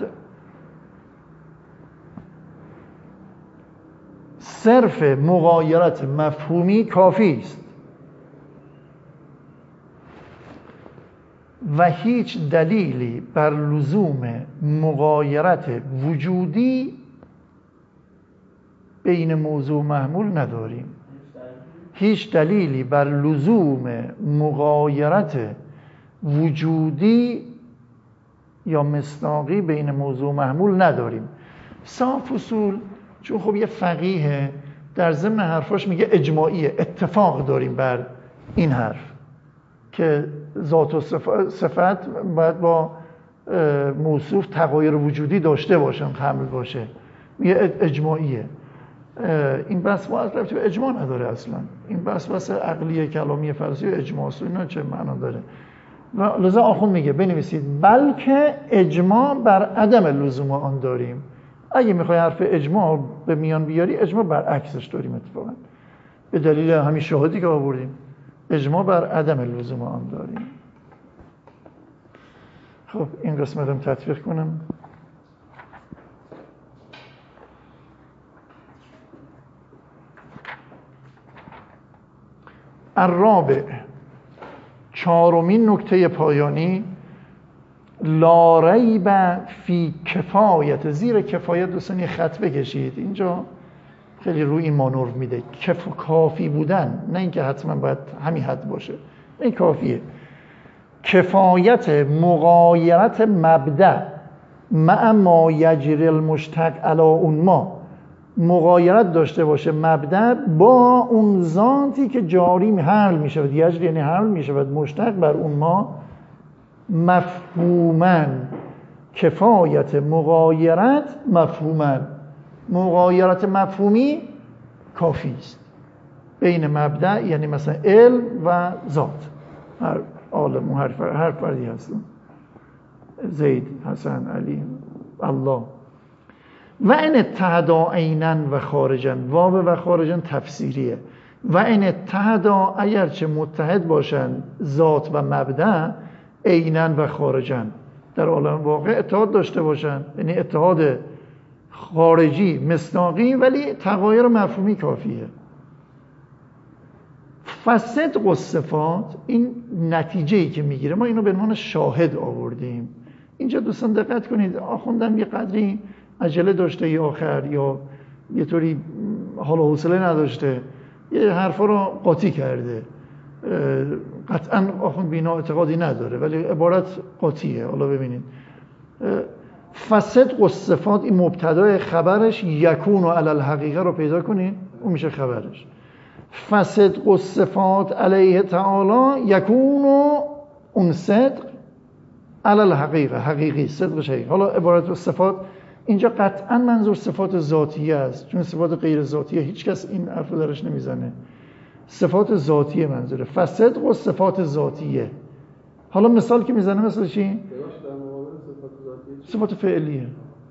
صرف مغایرت مفهومی کافی است و هیچ دلیلی بر لزوم مغایرت وجودی بین موضوع و محمول نداریم. هیچ دلیلی بر لزوم مغایرت وجودی یا مصداقی بین موضوع و محمول نداریم. صاف اصول چون خب یه فقیه در ضمن حرفاش میگه اجماعیه، اتفاق داریم بر این حرف که ذات و صفت باید با موصوف تغایر وجودی داشته باشن، حمل باشه. میگه اجماعیه. این بحث ما اصلا به اجماع نداره اصلا. این بحث عقلیه، کلامی، فلسفی، اجماع و اینا چه معنا داره؟ لذا آخوند میگه بنویسید بلکه اجماع بر عدم لزوم آن داریم. اگه میخوای حرف اجماع به میان بیاری، اجماع برعکسش داریم اتفاقا، به دلیل همین شاهدی که آوردیم. اجماع بر عدم لزوم آن داریم. خب این قسمت هم تطبیق کنم. الرابع، چهارمین نکته پایانی، لا ریب فی کفایت. زیر کفایت دوستان یه خط بکشید، اینجا خیلی روی این مانور میده. کافی بودن، نه اینکه حتما باید همین حد باشه، این کافیه. کفایت مغایرت مبدأ مع ما یجری المشتق علی اون ما، مغایرت داشته باشه مبدأ با اون ذاتی که جاری حمل می شود، یجری یعنی حمل می شود مشتق بر اون ما، مفهوماً کفایت مغایرت مفهوماً، مغایرت مفهومی کافی است بین مبدأ یعنی مثلا علم و ذات، هر عالم و هر فردی هستن، زید، حسن، علی، الله. و این اتحدا عیناً و خارجاً، واو و خارجاً تفسیریه. و این اتحدا اگرچه متحد باشن ذات و مبدأ، عیناً و خارجاً در عالم واقع اتحاد داشته باشن، یعنی اتحاد خارجی مصداقی ولی تغایر مفهومی کافیه. فصدق الصفات، این نتیجه‌ای که میگیره، ما اینو به عنوان شاهد آوردیم. اینجا دوستان دقت کنید، آخوندم یه قدری عجله داشته یا آخر یا یه طوری حال و حوصله نداشته، یه حرفا رو قاطی کرده. قطعا آخوند بینا اعتقادی نداره ولی عبارت قاطیه. حالا ببینید فصدق الصفات، این مبتدای خبرش یکون و علی الحقیقه رو پیدا کنید، اون میشه خبرش. فصدق الصفات علیه تعالی یکون و اون صدق علی الحقیقه، حقیقی، صدقش حقیقی. حالا عبارت صفات اینجا قطعا منظور صفات ذاتیه است، چون صفات غیر ذاتیه هیچ کس این حرف رو درش نمیزنه. صفات ذاتیه منظوره، فصدق و صفات ذاتیه. حالا مثال که میزنه مثل چی؟ صفات فعلیه.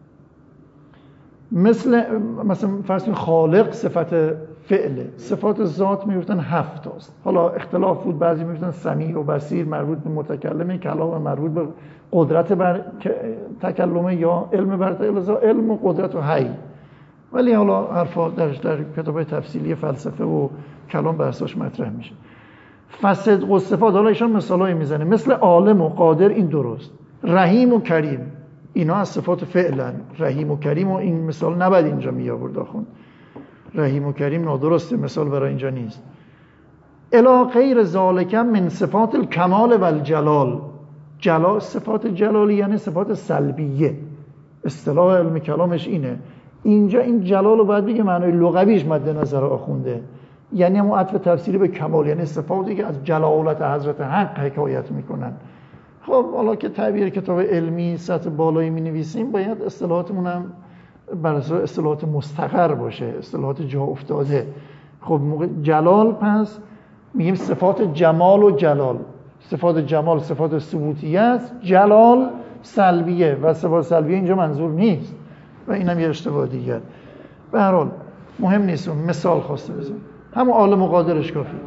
مثلا فرض کنید خالق صفت فعله، صفات ذات میگفتن 7 تاست. حالا اختلاف بود، بعضی میگفتن سمیع و بصیر مربوط به متکلمه، کلام مربوط به قدرت بر تکلمه، یا علم بر علم و قدرت و حی. ولی حالا حرفا در کتاب‌های تفصیلی فلسفه و کلام بحثاش مطرح میشه. فصدق و صفات، حالا ایشان مثالایی میزنه مثل عالم و قادر، این درست. رحیم و کریم، اینا از صفات فعلن. رحیم و کریم و این مثال نباید اینجا می آورد آخوند. رحیم و کریم نادرسته، مثال برای اینجا نیست. الی غیر ذالک من صفات الکمال و الجلال. جلال، صفات جلالی یعنی صفات سلبیه، اصطلاح علم کلامش اینه. اینجا این جلال رو باید بگه معنای لغویش مد نظر آخونده، یعنی همون عطف تفسیری به کمال، یعنی صفاتی که از جلالت حضرت حق حکایت میکنن. خب حالا که تعبیر کتاب علمی سطح بالایی می نویسیم، باید اصطلاحاتمون هم بر اساس اصطلاحات مستقر باشه، اصطلاحات جا افتاده. خب موقع جلال پس میگیم صفات جمال و جلال. صفات جمال صفات ثبوتیه است، جلال سلبیه و صفات سلبیه اینجا منظور نیست و اینم یه اشتباه دیگر. به هر حال مهم نیست، مثال خواسته بزنم، همون عالم و قادرش کافی.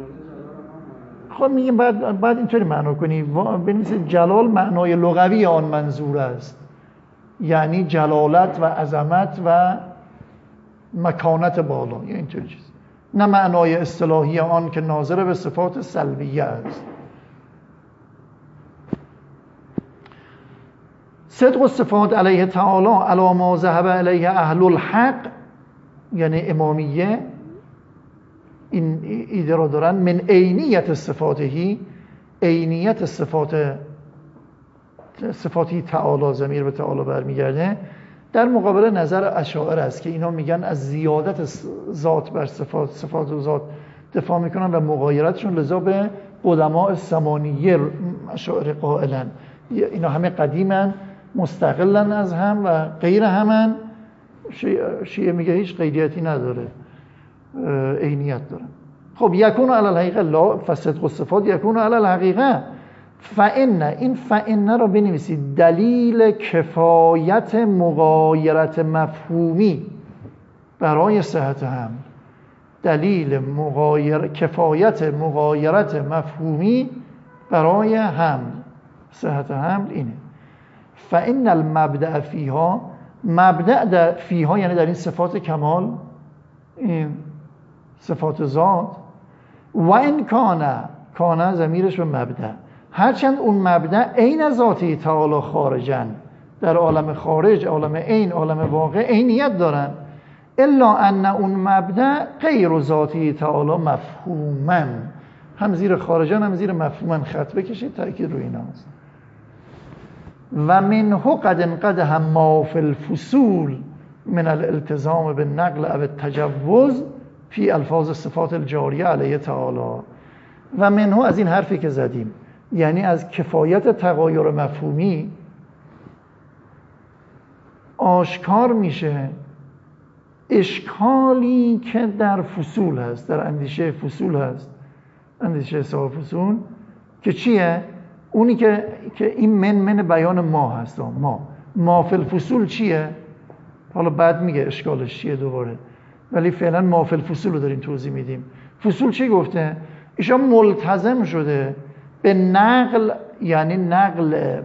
خب میگیم بعد اینطوری معنا کنی، بنویسید جلال معنای لغوی آن منظور است، یعنی جلالت و عظمت و مکانت بالا، یا اینطوری چیز، نه معنای اصطلاحی آن که ناظر به صفات سلبیه است. صدق الصفات علیه تعالی علی ما ذهب علیه اهل الحق، یعنی امامیه این ایده را دارن، من عینیت صفاتهی، عینیت صفاتی تعالی، ضمیر به تعالی برمیگرده، در مقابل نظر اشاعره است که اینا میگن از زیادت ذات بر صفات و ذات دفاع میکنن و مغایرتشون، لذا به قدماء ثمانیه اشاعره قائلن. اینا همه قدیمن، مستقلن از هم و غیر همن. شیعه میگه هیچ قیدیتی نداره، عینیت داره. خب یکون علی الحقیقه، لا فصدق الصفات یکون علی الحقیقه. فإن، این فإن رو بنویسید، دلیل کفایت مغایرت مفهومی برای صحت حمل. دلیل کفایت مغایرت مفهومی برای حمل، صحت حمل اینه. فإن المبدأ فیها، مبدأ در فیها یعنی در این صفات کمال، این صفات ذات، و این کانه ضمیرش به مبدأ، هرچند اون مبدأ عین ذاتی تعالی خارجن، در عالم خارج، عالم عین، عالم واقع عینیت دارن، الا ان اون مبدأ غیر ذاتی تعالی مفهوما، هم زیر خارجن هم زیر مفهوما خط بکشید، تأکید روی اینا هست. و منه قد انقدح ما فی الفصول من الالتزام بالنقل او التجوز فی الفاظ صفات الجاریه علیه تعالی. و منه از این حرفی که زدیم، یعنی از کفایت تغایر مفهومی آشکار میشه اشکالی که در فصول هست، در اندیشه فصول هست، اندیشه صاحب فصول، که چیه؟ اونی که این من بیان ما هست. ما فی الفصول چیه؟ حالا بعد میگه اشکالش چیه دوباره، ولی فعلا ما فی الفصول رو داریم توضیح میدیم. فصول چی گفته؟ ایشان ملتزم شده به نقل، یعنی نقل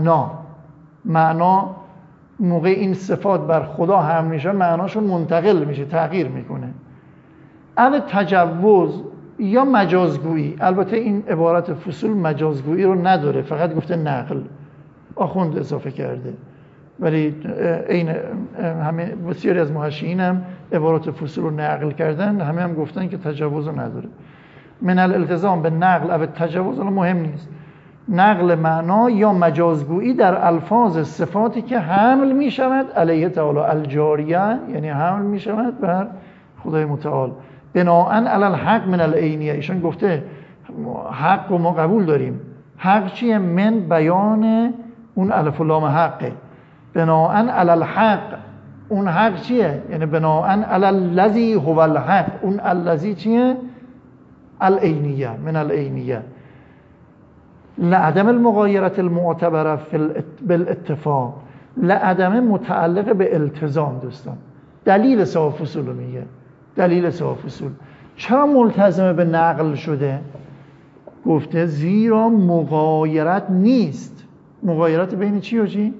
معنا موقع این صفات بر خدا هم میشن معناشون منتقل میشه، تغییر میکنه. او تجوز یا مجازگویی. البته این عبارت فصول مجازگویی رو نداره، فقط گفته نقل، آخوند اضافه کرده. ولی این همه بسیاری از محشیین هم عبارت فصول رو نقل کردن، همه هم گفتن که تجوز رو نداره. من الالتزام به نقل او تجوز، الان مهم نیست، نقل معنا یا مجازگویی در الفاظ صفاتی که حمل می شود علیه تعالی الجاریه، یعنی حمل می شود بر خدای متعال. بناءً علی الحق من العینیه. ایشون گفته حق رو ما قبول داریم. حق چیه؟ من بیان اون الف و لام حقه. بناءً علی الحق، اون حق چیه؟ یعنی بناءً علی الذی هو الحق. اون الذی چیه؟ العینیه، من العینیه. لعدم المغایرت المعتبره بالاتفاق. لعدم متعلق به التزام دوستان. دلیل صاحب فصول رو میگه. دلیل صاحب فصول چرا ملتزم به نقل شده؟ گفته زیرا مغایرت نیست. مغایرت بین چی و چی؟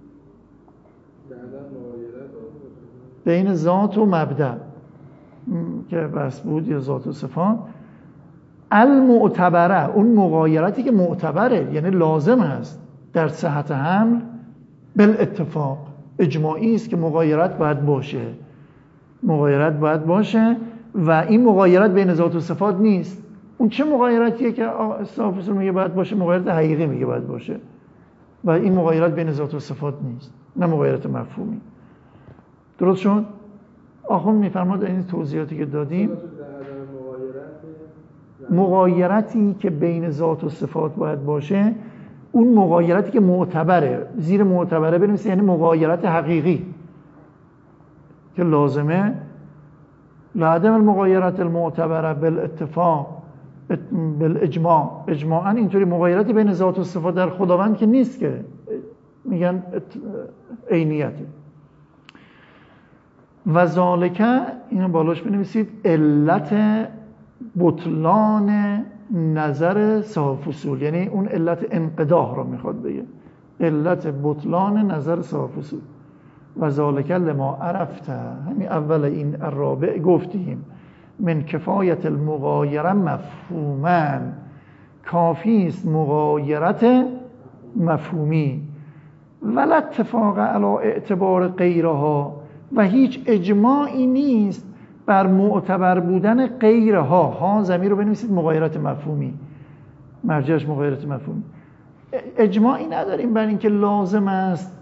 بین ذات و مبدأ که بس بود، یا ذات و صفات. المعتبره، اون مغایرتی که معتبره، یعنی لازم هست در صحت حمل، بالاتفاق اجماعی است که مغایرت باید باشه. مغایرت باید باشه و این مغایرت بین ذات و صفات نیست. اون چه مغایرتیه که صاحب فصول میگه باید باشه؟ مغایرت حقیقی میگه باید باشه و این مغایرت بین ذات و صفات نیست، نه مغایرت مفهومی. درست شد؟ آخوند میفرماد این توضیحاتی که دادیم، مغایرتی که بین ذات و صفات باید باشه، اون مغایرتی که معتبره، زیر معتبره بنویسه، یعنی مغایرت حقیقی که لازمه. لعدم المغایرت المعتبره بالاتفاق بالاجماع. اجماعاً اینطوری مغایرتی بین ذات و صفات در خداوند که نیست، که میگن عینیته. و ذالک، اینو بالاش بنویسید، علت بطلان نظر صاحب فصول، یعنی اون علت انقداح رو میخواد بگه، علت بطلان نظر صاحب فصول. و ذالک لما عرفته، همین اول این الرابع گفتیم، من کفایت المغایره مفهوما، کافی است مغایرت مفهومی. ولا اتفاق علی اعتبار غیرها، و هیچ اجماعی نیست بر معتبر بودن غیرها. ها ضمیر رو بنویسید مغایرت مفهومی، مرجعش مغایرت مفهومی. اجماعی نداریم بر اینکه لازم است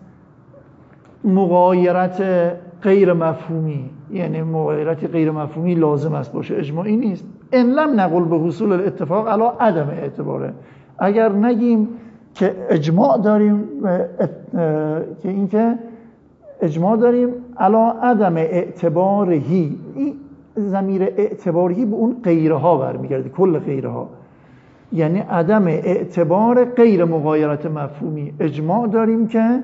مغایرت غیر مفهومی، یعنی مغایرت غیر مفهومی لازم است باشه، اجماعی نیست. ان لم نقل به حصول الاتفاق علی عدم اعتباره. اگر نگیم که اجماع داریم که اینکه اجماع داریم علی عدم اعتبارهی، این ضمیر اعتبارهی به اون غیرها برمیگرده، کل غیرها، یعنی عدم اعتبار غیر مغایرت مفهومی. اجماع داریم که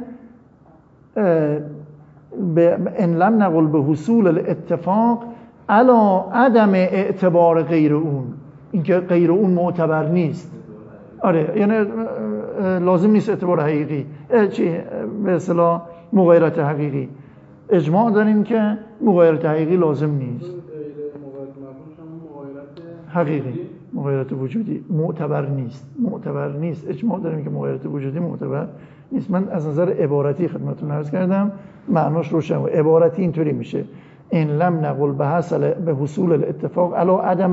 ان لم نقل به حصول الاتفاق علی عدم اعتبار غیر اون، اینکه غیر اون معتبر نیست. آره، یعنی لازم نیست اعتبار حقیقی، چی به اصطلاح مغایرت حقیقی. اجماع داریم که مغایرت حقیقی لازم نیست. حقیقی، مغایرت وجودی معتبر نیست. اجماع داریم که مغایرت وجودی معتبر نیست. من از نظر عبارتی خدمتتون عرض کردم، معناش روشن. عبارتی اینطوری میشه: ان لم نقل به حصول الاتفاق علی عدم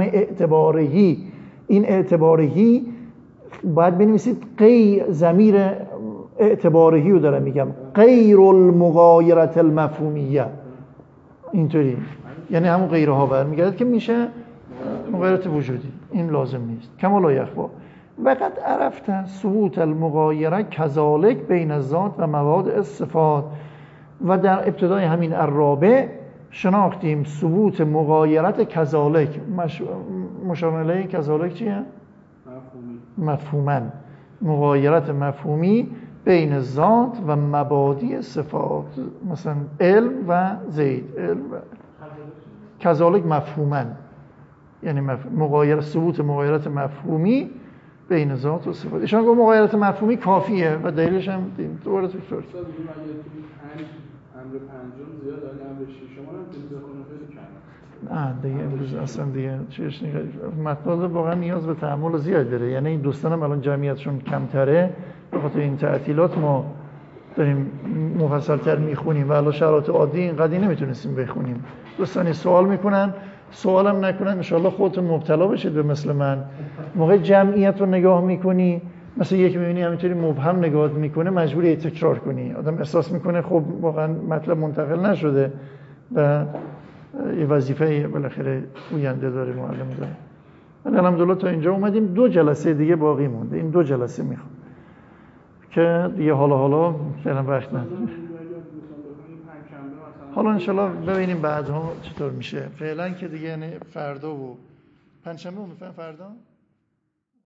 اعتبارهی. این اعتبارهی باید بنویسید ضمیر اعتبارهی رو دارم میگم، غیر المغایرت المفهومیه، اینطوری یعنی همون غیره ها برمیگرده که میشه مغایرت وجودی، این لازم نیست. کما لا یخفا وقد عرفت ثبوت المغایره کذالک بین الذات و مواد الصفات. و در ابتدای همین الرابع شناختیم ثبوت مغایرت کذالک. مشار الیه کذالک چیه؟ مفهوما، مغایرت مفهومی بین ذات و مبادی صفات، مثلا علم و زید، علم و کذالک مفهوما، یعنی ثبوت مغایرت مفهومی بین ذات و صفات. ایشان گفت مغایرت مفهومی کافیه و دلیلش هم دیدیم. دوباره تکرار امر پنجم زیاد داره، امر ششم هم تنظیم کنه خیلی کم. دیگه امروز اصلا دیگه چیش مطلب واقعا نیاز به تأمل زیاد داره. یعنی این دوستانم الان جمعیتشون کمتره، به خاطر این تعطیلات ما داریم مفصل‌تر میخونیم و الان شرایط عادی اینقدر نمیتونستیم بخونیم. دوستانی سوال میکنن، سوالم نکنن ان شاءالله خودتون مبتلا بشید به مثل من. موقع جمعیت رو نگاه میکنی، مثلا یک میبینی همینطوری مبهم نگاه میکنه، مجبوری تکرار کنی. آدم احساس میکنه خب واقعا مطلب منتقل نشده و یه وظیفه بالاخره گوینده داره، معلم داره. ولی الحمدلله تا اینجا اومدیم. 2 جلسه دیگه باقی مونده. این 2 جلسه میخوام که دیگه حالا فعلا وقت ندارم. حالا انشالله ببینیم بعدها چطور میشه. فعلا که دیگه یعنی فردا و پنجشنبه میفهم فردا